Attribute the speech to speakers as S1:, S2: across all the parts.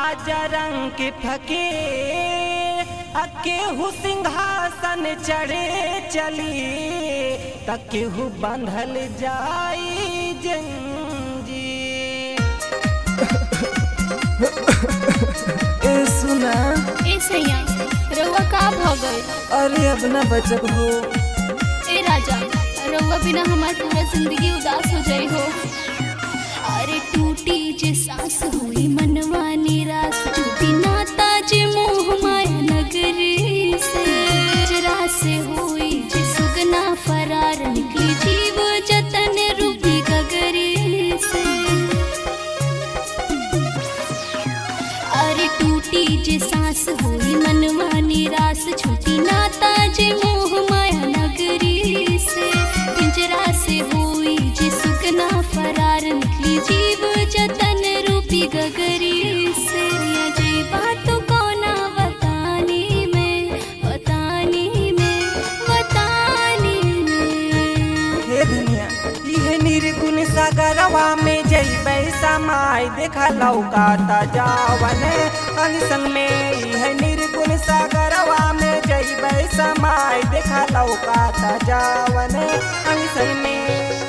S1: राजा रंग के फकीर केहू सिंहासन चढ़े चली त केहू बंधल जाई जंजीर। ए सुना
S2: ए सैया रउआ का भ गए?
S1: अरे अब ना बचब हो।
S2: ए राजा रउआ बिना हमार पूरा जिंदगी उदास हो जाई हो। अरे टूटी जे सांस हुई मनवा निराश, टूटी नाता जे मोह माया नगरी से, जरा से हुई जे सुगना फरार, निकली जीव जतन रूपी गगरी से। अरे टूटी जे सांस हुई मनवा निराश, छूटी नाता जे मोह माया नगरी से, पिंजरा से हुई जे सुगना फरार, निकली जीव जतन रूपी गगरी से। अजय बात कोना बतानी में, बतानी में, बतानी में।
S1: हे धनिया इहे निर्गुण सागरवा में जइबै समाय, देखा लौकाता जावने अंग संग में। इहे निर्गुण सागरवा में जइबै समाय, देखा लौकाता जावने अंग संग में।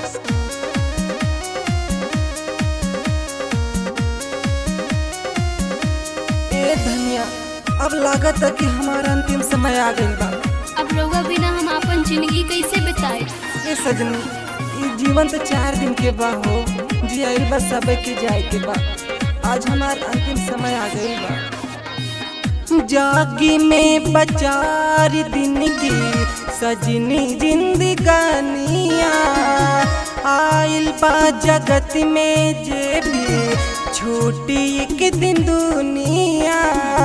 S1: ए धनिया अब लागत है कि हमारा अंतिम समय आ गइल बा।
S2: अब रउआ बिना हम अपन जिंदगी कैसे बिताए?
S1: ए सजनी ई जीवन तो 4 दिन के बा हो, जियाइल बा सबे के जाए के बा। आज हमार अंतिम समय आ गइल बा। जागी में बचार दिन की सजनी जिंदगानिया, आइल बा जगत में जे भी छूटी एक दिन दुनिया।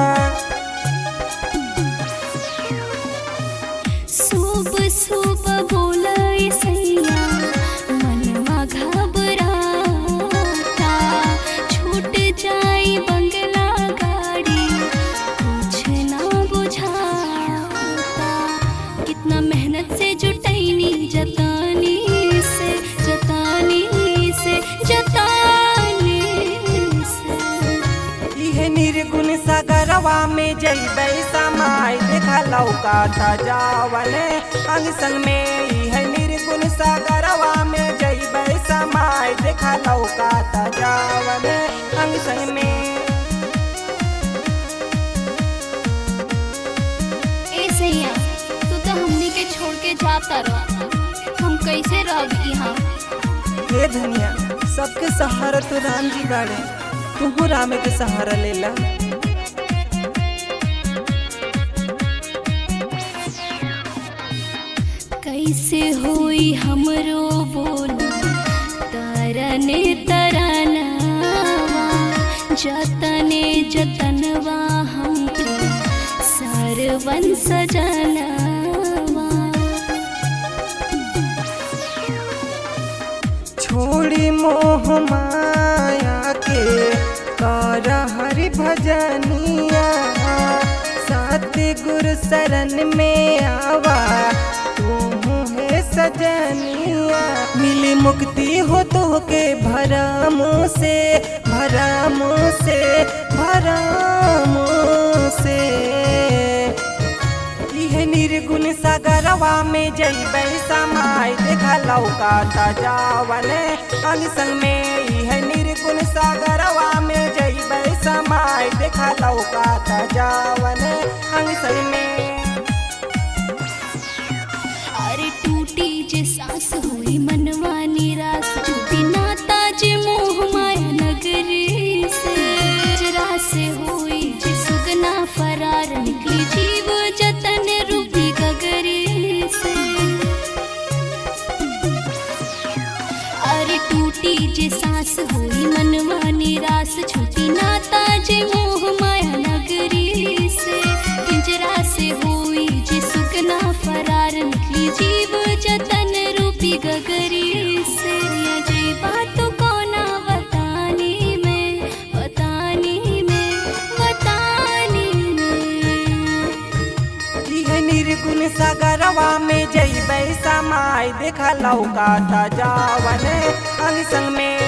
S2: सुबह सुबह बोला सैया मनवा घबराता, छूट जाई बंगला गाड़ी कुछ ना बुझाता। कितना मेहनत से जुटैनी जतानी से, जतानी से, जतानी से।
S1: इहे निर्गुण सागरवा में जइबै समाय, देखा लौकाता जावने अंग संग में। इहे निर्गुण सागरवा में जइबै समाय, देखा लौकाता जावने अंग संग में।
S2: ए सैया तू तो हमनी के छोड़ के जाता रह, हम कैसे रह यहाँ?
S1: हे धनिया सबके सहारा तो राम जी बाड़े, तू राम के सहारा लेला।
S2: कैसे होई हमरो बोला तरने तरनवा, जतने जतनवा हमके सरवन सजनवा।
S1: छोड़ी मोह माया के कर हरि भजनिया, सतगुरु शरण में आवा तू है सजनिया। मिली मुक्ति हो तो के भरम से, भरम से, भरम से। इहे निर्गुण सागरवा में जइबै समाय, देखा लौकाता जावने अंग संग में। इहे निर्गुण सागरवा में जइबै समाय, देखा लौकाता जावने अंग संग में।
S2: अरे टूटी जे सांस हुई मनवा निराश, टूटी नाता जे मोह माया नगरी से, जरा से हुई जे सुगना फरार, निकली जीव जतन रूपी गगरी से। अरे टूटी जे सांस हुई मनवा निराश, छूटी नाता जे मोह माया नगरी से, पिंजरा से हुई जे सुगना फरार, निकली जीव जतन रूपी गगरी से। अजय बात कोना बतानी में, बतानी में, बतानी में।
S1: इहे निर्गुण सागरवा में जइबै समाय, देखा लौकाता जावने अंग संग में।